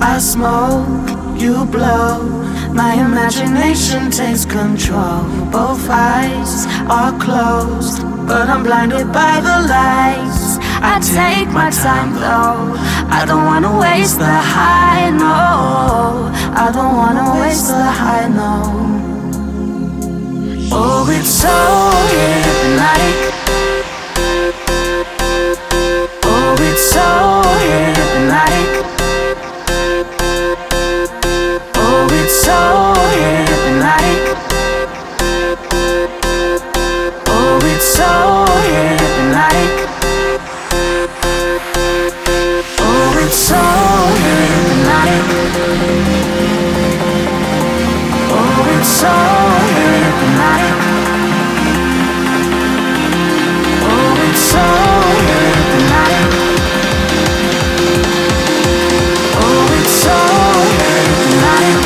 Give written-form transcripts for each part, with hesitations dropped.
I smoke, you blow. My imagination takes control. Both eyes are closed, but I'm blinded by the lights. I take my time though. I don't wanna waste the high, no. I don't wanna waste the high, no. Oh, it's so hypnotic. Oh, it's so hypnotic. Oh, it's so hypnotic. Oh, it's so hypnotic. Oh, it's so hypnotic. Oh, it's so hypnotic. Oh, it's so hypnotic. Oh, it's so hypnotic.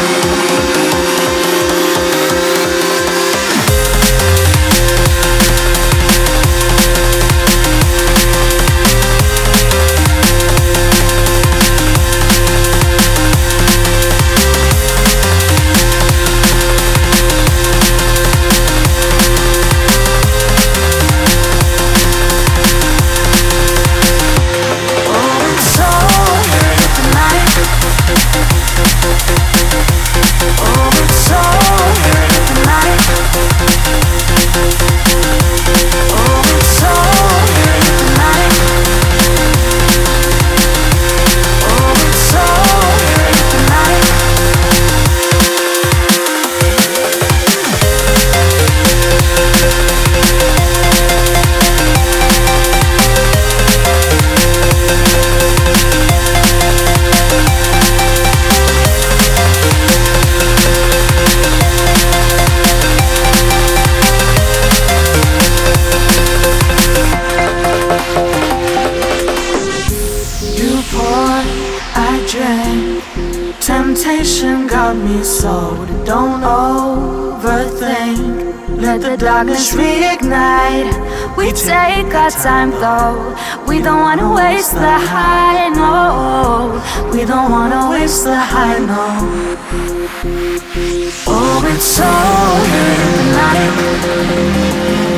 Temptation got me sold. Don't overthink. Let the darkness reignite. We take our time though. We don't wanna waste the high, no. We don't wanna waste the high, no. Oh, it's so hypnotic.